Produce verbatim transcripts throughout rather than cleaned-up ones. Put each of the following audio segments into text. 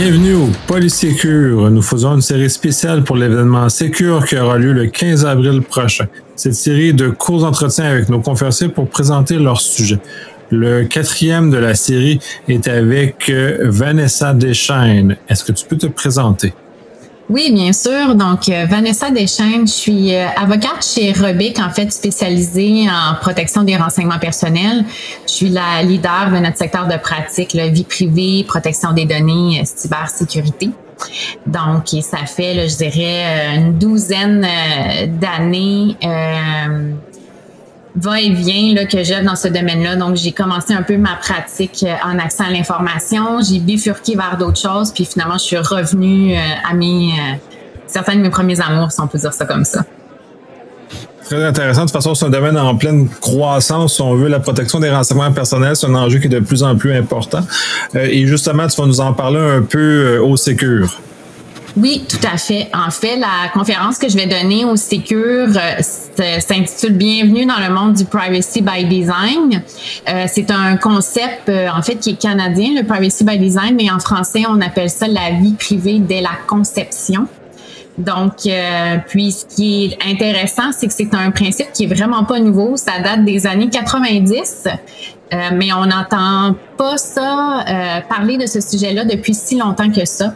Bienvenue au Polysécure. Nous faisons une série spéciale pour l'événement Sécure qui aura lieu le quinze avril prochain. Cette série est de courts entretiens avec nos conférenciers pour présenter leur sujet. Le quatrième de la série est avec Vanessa Deschaines. Est-ce que tu peux te présenter? Oui, bien sûr. Donc, euh, Vanessa Deschaines, je suis euh, avocate chez Robic, en fait, spécialisée en protection des renseignements personnels. Je suis la leader de notre secteur de pratique, la vie privée, protection des données, euh, cybersécurité. Donc, et ça fait, là, je dirais, une douzaine euh, d'années euh, va-et-vient là, que j'œuvre dans ce domaine-là. Donc, j'ai commencé un peu ma pratique euh, en accès à l'information. J'ai bifurqué vers d'autres choses. Puis finalement, je suis revenue euh, à mes, euh, certains de mes premiers amours, si on peut dire ça comme ça. Très intéressant. De toute façon, c'est un domaine en pleine croissance. Si on veut, la protection des renseignements personnels, c'est un enjeu qui est de plus en plus important. Euh, et justement, tu vas nous en parler un peu euh, au Sécure. Oui, tout à fait. En fait, la conférence que je vais donner au Sécure euh, s'intitule « Bienvenue dans le monde du Privacy by Design ». Euh, c'est un concept, euh, en fait, qui est canadien, le Privacy by Design, mais en français, on appelle ça la vie privée dès la conception. Donc, euh, puis ce qui est intéressant, c'est que c'est un principe qui est vraiment pas nouveau. Ça date des années quatre-vingt-dix, euh, mais on n'entend pas ça euh, parler de ce sujet-là depuis si longtemps que ça.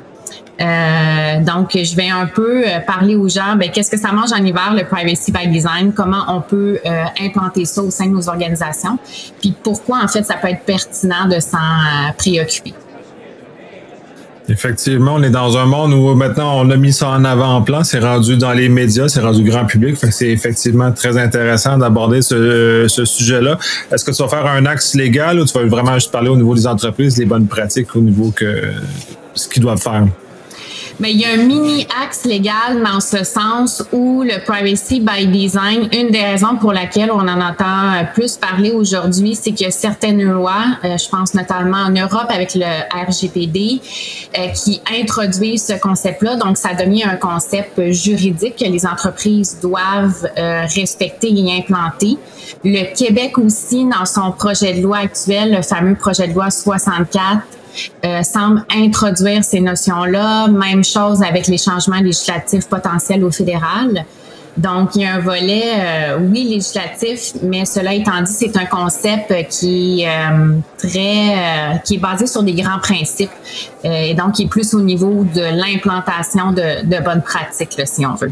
Euh, donc, je vais un peu euh, parler aux gens, ben, qu'est-ce que ça mange en hiver, le Privacy by Design, comment on peut euh, implanter ça au sein de nos organisations, puis pourquoi, en fait, ça peut être pertinent de s'en euh, préoccuper. Effectivement, on est dans un monde où maintenant on a mis ça en avant-plan, c'est rendu dans les médias, c'est rendu grand public, fait que c'est effectivement très intéressant d'aborder ce, ce sujet-là. Est-ce que tu vas faire un axe légal ou tu vas vraiment juste parler au niveau des entreprises, des bonnes pratiques au niveau que ce qu'ils doivent faire? Mais il y a un mini-axe légal dans ce sens où le Privacy by Design, une des raisons pour laquelle on en entend plus parler aujourd'hui, c'est qu'il y a certaines lois, euh, je pense notamment en Europe avec le R G P D, euh, qui introduisent ce concept-là. Donc, ça devient un concept juridique que les entreprises doivent euh, respecter et implanter. Le Québec aussi, dans son projet de loi actuel, le fameux projet de loi soixante-quatre, Euh, semble introduire ces notions-là. Même chose avec les changements législatifs potentiels au fédéral. Donc, il y a un volet, euh, oui, législatif, mais cela étant dit, c'est un concept qui est euh, très, euh, qui est basé sur des grands principes euh, et donc qui est plus au niveau de l'implantation de, de bonnes pratiques, là, si on veut.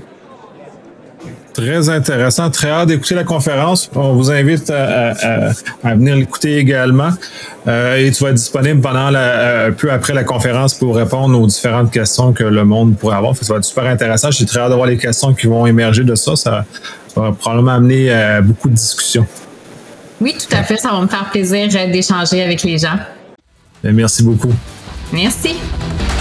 Très intéressant, très hâte d'écouter la conférence. On vous invite à, à, à venir l'écouter également. Euh, et tu vas être disponible pendant la, un peu après la conférence pour répondre aux différentes questions que le monde pourrait avoir. Ça va être super intéressant. J'ai très hâte de voir les questions qui vont émerger de ça. Ça va probablement amener à beaucoup de discussions. Oui, tout à fait. Ça va me faire plaisir d'échanger avec les gens. Merci beaucoup. Merci.